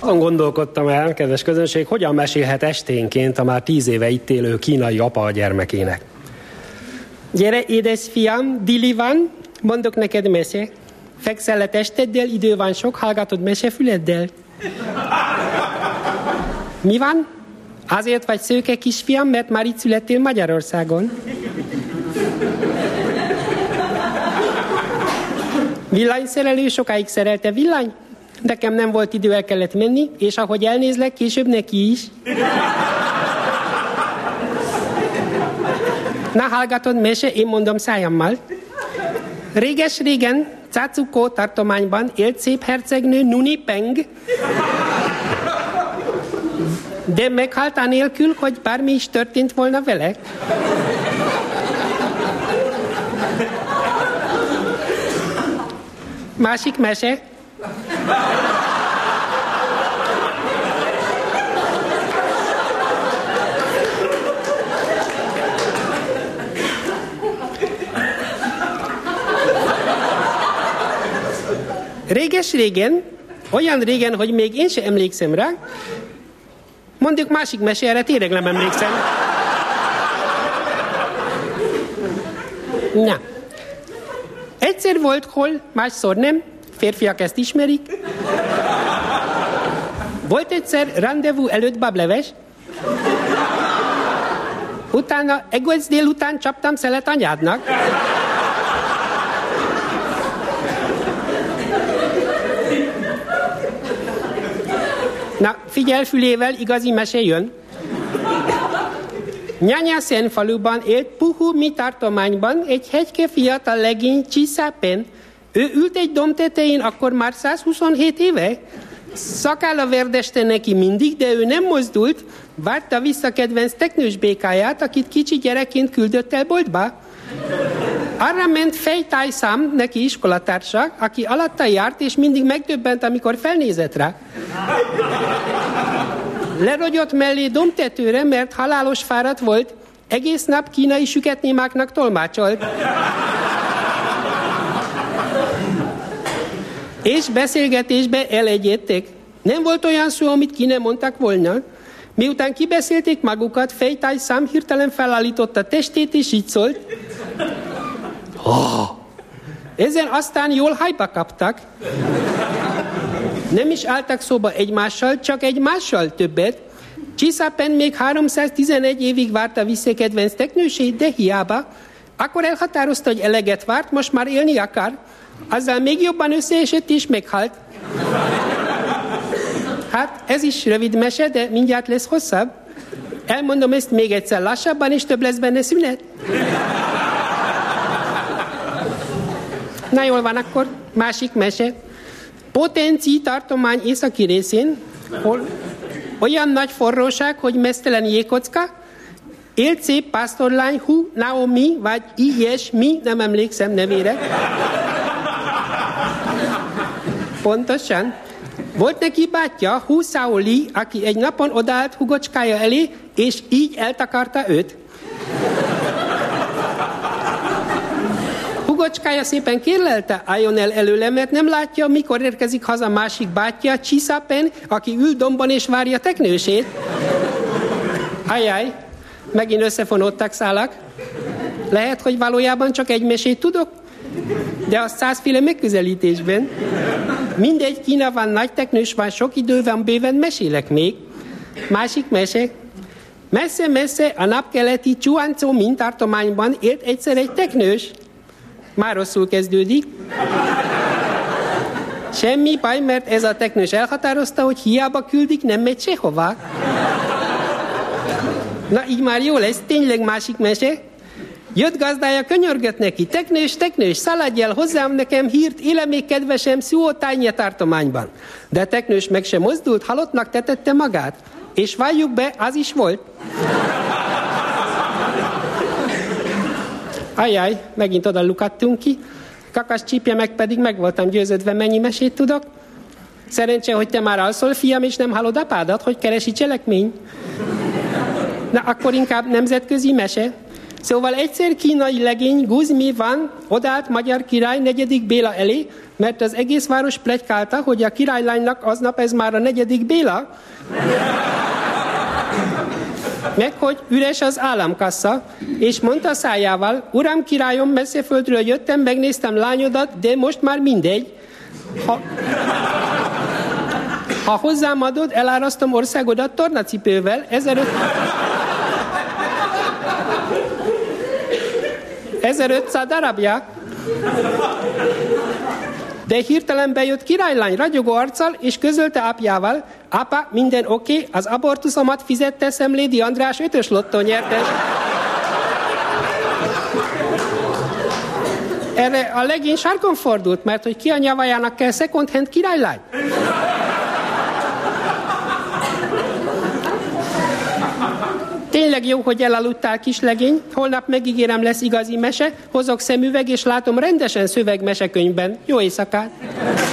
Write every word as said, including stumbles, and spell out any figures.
Azon gondolkodtam el, kedves közönség, hogyan mesélhet esténként a már tíz éve itt élő kínai apa a gyermekének. Gyere, édesfiam, dili van, mondok neked mese. Fekszel le testeddel, idő van sok, hallgatod mesefüleddel. Mi van? Azért vagy szőke kisfiam, mert már itt születtél Magyarországon. Villanyszerelő sokáig szerelte villany? Nekem nem volt idő, el kellett menni, és ahogy elnézlek, később neki is. Na, hallgatod, mese, én mondom szájammal. Réges-régen, Cácukó tartományban élt szép hercegnő Nuni Peng, de meghalt anélkül, hogy bármi is történt volna vele. Másik mese. Réges-régen, olyan régen, hogy még én sem emlékszem rá, mondjuk másik mese, erre tényleg nem emlékszem. Na. Egyszer volt hol, másszor nem, férfiak ezt ismerik. Volt egyszer rendezvú előtt bableves, utána egész délután csaptam szelet anyádnak. Na, figyelj fülével, igazi mese jön. Nyanyaszen faluban élt Puhumi tartományban egy hegyke fiatal legény Csiszápen. Ő ült egy domb tetején, akkor már százhuszonhét éve. Szakálla verdeste neki mindig, de ő nem mozdult. Várta vissza kedvenc teknős békáját, akit kicsi gyerekként küldött el boltba. Arra ment Fejtáj Szám, neki iskolatársa, aki alatta járt, és mindig megdöbbent, amikor felnézett rá. Lerogyott mellé dombtetőre, mert halálos fáradt volt. Egész nap kínai süketnémáknak tolmácsolt. És beszélgetésbe elegyedtek. Nem volt olyan szó, amit ki nem mondtak volna. Miután kibeszélték magukat, Fejtáj Szám hirtelen felállította testét, és így szólt. Oh. Ezen aztán jól hájba kaptak. Nem is álltak szóba egymással, csak egymással többet. Csiszápen még háromszáztizenegy évig várta vissza kedvenc teknősét, de hiába. Akkor elhatározta, hogy eleget várt, most már élni akar. Azzal még jobban összeesett és meghalt. Hát ez is rövid mese, de mindjárt lesz hosszabb. Elmondom ezt még egyszer lassabban, és több lesz benne szünet. Na jól van, akkor másik mese. Potenci tartomány északi részén, hol olyan nagy forróság, hogy meztelen jégkocka, élt szép pásztorlány Hu Naomi, vagy ilyesmi, nem emlékszem nevére. Pontosan. Volt neki bátyja, Hu Saoli, aki egy napon odaállt hugocskája elé, és így eltakarta őt. Hugocskája szépen kérlelte, álljon el előle, mert nem látja, mikor érkezik haza másik bátyja, Csiszápen, aki ül dombon és várja teknősét. Ajaj, megint összefonódtak szálak. Lehet, hogy valójában csak egy mesét tudok, de a százféle megközelítésben. Mindegy, Kína van, nagy teknős van, sok idő van, bőven mesélek még. Másik mese. Messze-messze a napkeleti Chuancou tartományban élt egyszer egy teknős. Már rosszul kezdődik. Semmi baj, mert ez a teknős elhatározta, hogy hiába küldik, nem megy sehová. Na, így már jó lesz, tényleg másik mese. Jött gazdája, könyörgött neki, teknős, teknős, szaladj el hozzám, nekem hírt, éle még kedvesem Szuótánye tartományban. De a teknős meg sem mozdult, halottnak tetette magát. És valljuk be, az is volt. Ajaj, megint oda lukadtunk ki. Kakas csípje meg pedig meg voltam győződve, mennyi mesét tudok. Szerencse, hogy te már alszol, fiam, és nem hallod apádat, hogy keresi cselekmény. Na, akkor inkább nemzetközi mese. Szóval egyszer kínai legény Guzmi van odállt magyar király negyedik Béla elé, mert az egész város pletykálta, hogy a királylánynak aznap ez már a negyedik Béla, meg hogy üres az államkassa, és mondta szájával, uram királyom, messzeföldről jöttem, megnéztem lányodat, de most már mindegy. Ha, ha hozzám adod, elárasztom országodat tornacipővel, ezerötszáz darabja. De hirtelen bejött királylány ragyogó arccal, és közölte apjával, apa, minden oké, okay, az abortuszomat fizette Szemlédi András ötös lottó nyertes. Erre a legény sarkon fordult, mert hogy ki a nyavajának kell second hand királylány. Tényleg jó, hogy elaludtál, kislegény, holnap megígérem, lesz igazi mese, hozok szemüveg, és látom rendesen szöveg mesekönyvben. Jó éjszakát!